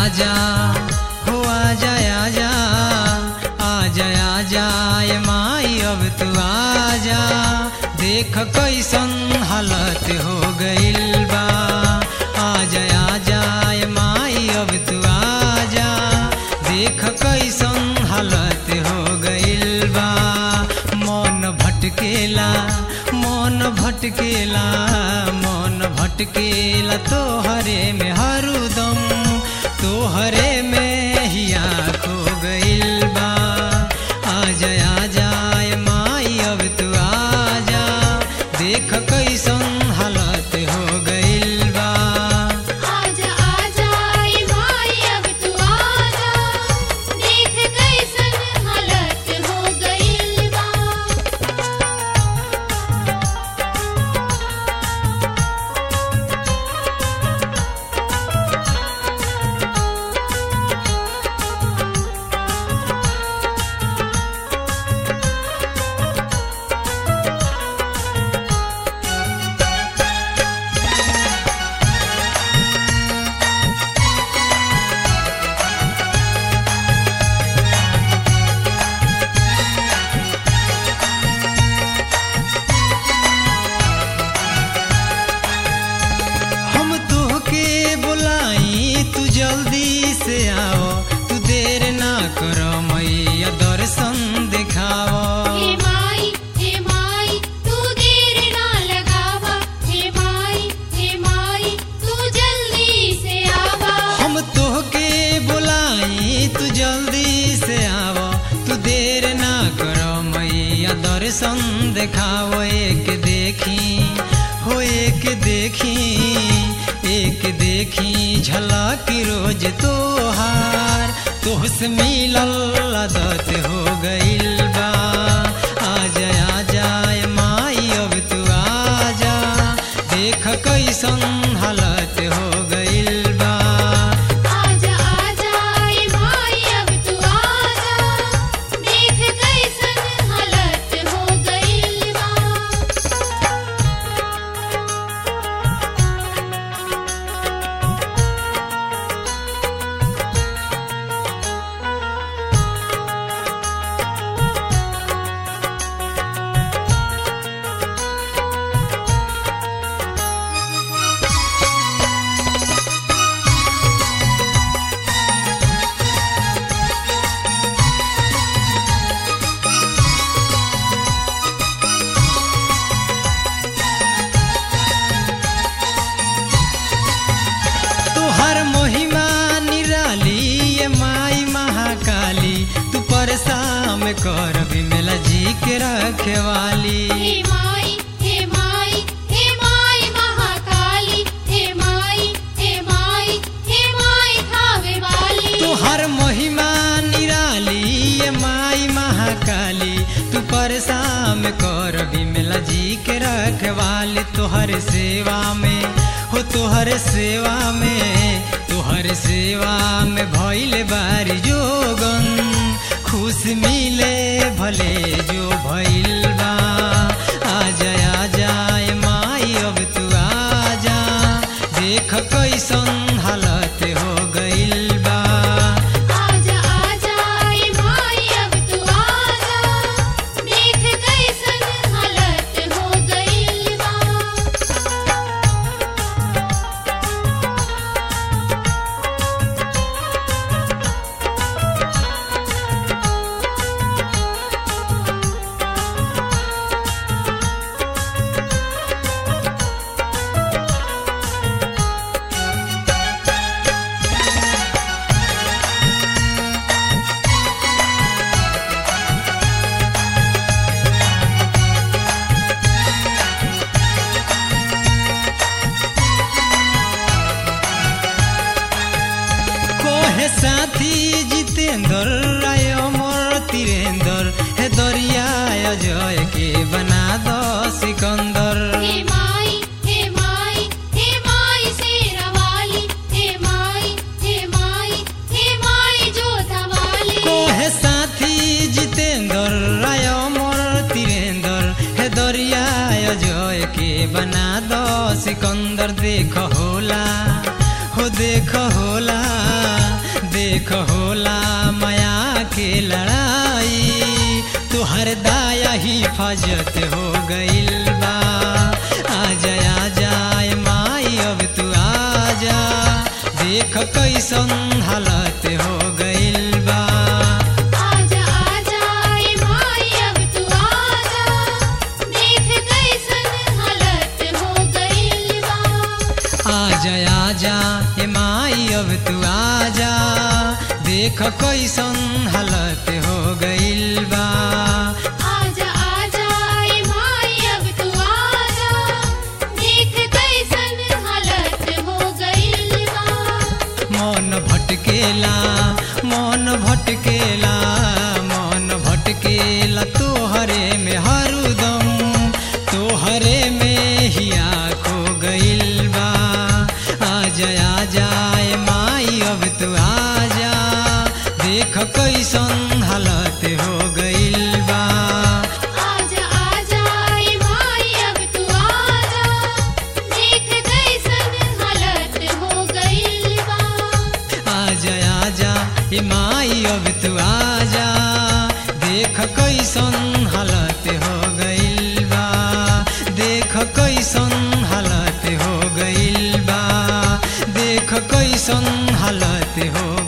आजा हो आजा आजा आजा आजा ए माई अब तू आजा। देख कैसन हालत हो गइल बा। आजा आजा ए माई अब तू आजा। देख कैसन हालत हो गइल बा। मन भटकेला मन भटकेला मन भटकेला तोहरे में हरदम तोहरे में हिया खो गइल बा। आजा आजा ए माई अब तू आजा। देख कैसन हालत हो गइल बा। आजा आजा ए माई अब तू आजा। देख कैसन हालत हो गइल बा। हम तोहके बुलाई तू जल्दी से आओ। तू देर ना करो मैया दर्शन दिखाओ। हे माई तू देर ना लगावा। हे माई तू जल्दी से आवा। हम तोहके बुलाई तू जल्दी से आओ। तू देर ना करो मैया दर्शन दिखाओ। एक देखी हो एक देखी झलक रोज तोहार तोहसे मिलल आदत हो गइल बा। आजा आजा ए माई अब तू आजा। देख कैसन हालत हो गइल बा। आजा आजा ए माई अब तू आजा। देख कैसन हालत हो गइल बा। तोहर महिमा निराली ये माई महाकाली। तू परसाम कर बिमला जी के रखे वाली। हे माई महाकाली। हे माई खावे वाली। तोहर महिमा निराली ये माई महाकाली। तू परसाम कर बिमला जी के रखे वाली। तोहर सेवा में हो तोहर सेवा में भइले बारी जोगन। खुश मिले भले जो भइल बा। आजा आजा ए माई अब तू आजा। देख कैसन हालत हो गइल बा। आजा आजा ए माई अब तू आजा। देख कैसन हालत हो गइल बा। कोहे साथी जितेंद्र राय अमर तीरेंद्र हे दरिया अजय के बना दो सिकंदर। हे माई शेरा वाली। हे माई जोधा वाली। कोहे साथी जितेंद्र राय अमर तीरेंद्र हे दरिया अजय के बना दो सिकंदर। देख होला देख होला माया के लड़ाई, तुहर दाया हिफाजत हो गइल बा। आजा आजा ए माई अब तू आजा, देख कैसन हालत हो गइल बा। आजा आजा ए माई अब तू आजा, देख कैसन हालत हो गइल बा। आजा आजा ए माई अब तू आजा, देख कैसन हालत हो गइल बा। आजा आजा ए माई अब तू आजा, देख कैसन हालत हो गइल बा। मन भटकेला मन भटकेला मन भटकेला तोहरे में हरदम, तोहरे में हिया खो गइल बा। आजा आजा ए माई अब तू आजा, देख कैसन हालत हो गइल बा। आजा आजा ए माई अब तू आजा, देख कैसन हालत हो गइल बा। आजा आजा ए माई अब तू आजा, देख कैसन हालत हो गइल बा। देख कैसन हालत हो गइल बा, देख कैसन हालत हो